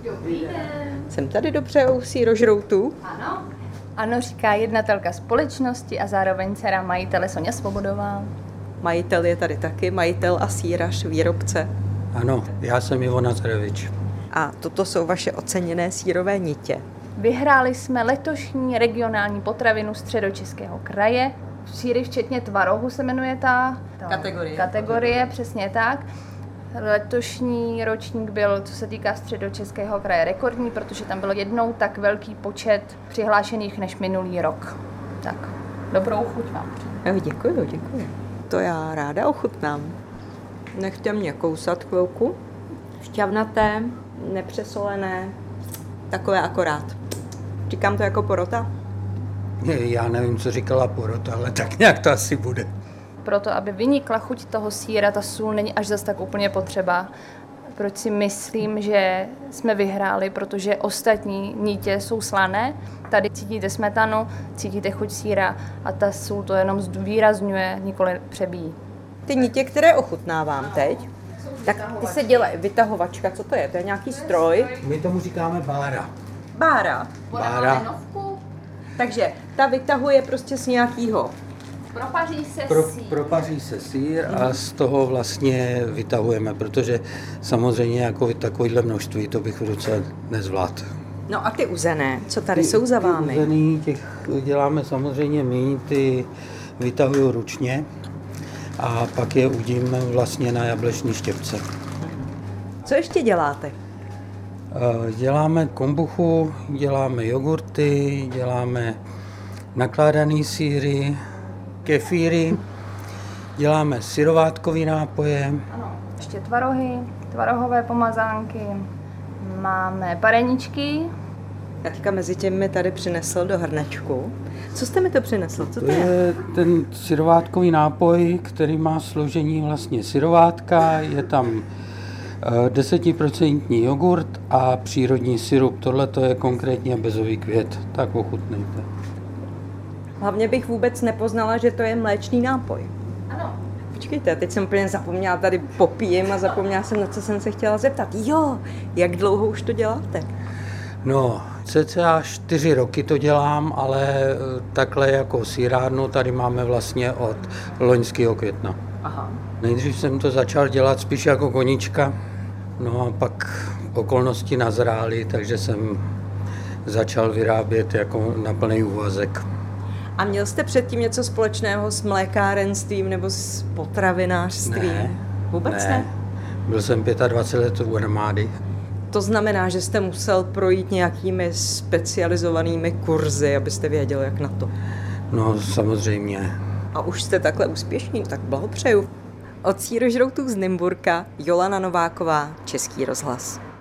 Dobrý den. Jsem tady dobře u sírožroutů? Ano. Ano, říká jednatelka společnosti a zároveň dcera majitele Soňa Svobodová. Majitel je tady taky, majitel a sírař, výrobce. Ano, já jsem Ivo Nazarevič. A toto jsou vaše oceněné sýrové nitě. Vyhráli jsme letošní regionální potravinu Středočeského kraje. Sýry včetně tvarohu se jmenuje ta kategorie, přesně tak. Letošní ročník byl, co se týká Středočeského kraje, rekordní, protože tam byl jednou tak velký počet přihlášených než minulý rok. Tak, dobrou chuť vám. Jo, děkuji. To já ráda ochutnám. Nechte mě kousat chvilku. Šťavnaté, nepřesolené, takové akorát. Říkám to jako porota? Já nevím, co říkala porota, ale tak nějak to asi bude. Proto, aby vynikla chuť toho sýra, ta sůl není až zas tak úplně potřeba. Proč si myslím, že jsme vyhráli, protože ostatní nitě jsou slané. Tady cítíte smetanu, cítíte chuť sýra a ta sůl to jenom zvýrazňuje, nikoli přebíjí. Ty nitě, které ochutnávám teď, tak ty se dělají vytahovačka. Co to je? To je nějaký stroj? My tomu říkáme bára. Bára. Bára. Takže ta vytahuje prostě z nějakého. Propaří se sír. Propaří se sýr a z toho vlastně vytahujeme, protože samozřejmě jako takovýhle množství to bych v ruce nezvládl. No a ty uzené, co tady jsou za vámi? Ty uzený, těch děláme samozřejmě my, ty vytahuju ručně a pak je udíme vlastně na jablečný štěpce. Co ještě děláte? Děláme kombuchu, děláme jogurty, děláme nakládaný sýry, kefíry, děláme syrovátkový nápoje. Ano, ještě tvarohy, tvarohové pomazánky, máme pareničky. Já teďka mezi těmi mi tady přinesl do hrnečku. Co jste mi to přinesl? Co to je? Je ten syrovátkový nápoj, který má složení vlastně syrovátka, je tam 10% jogurt a přírodní syrup. Tohle to je konkrétně bezový květ, tak ochutnejte. Hlavně bych vůbec nepoznala, že to je mléčný nápoj. Ano. Počkejte, teď jsem úplně zapomněla, tady popíjem a zapomněla jsem, na co jsem se chtěla zeptat. Jo, jak dlouho už to děláte? No, cca 4 roky to dělám, ale takhle jako sýrárnu tady máme vlastně od loňského května. Aha. Nejdřív jsem to začal dělat spíš jako koníčka, no a pak okolnosti nazrály, takže jsem začal vyrábět jako na plný úvazek. A měl jste předtím něco společného s mlékárenstvím nebo s potravinářstvím? Ne. Vůbec ne? Byl jsem 25 let u armády. To znamená, že jste musel projít nějakými specializovanými kurzy, abyste věděl, jak na to. No, samozřejmě. A už jste takhle úspěšný, tak blahopřeju. Od sírožroutů z Nymburka Jolana Nováková, Český rozhlas.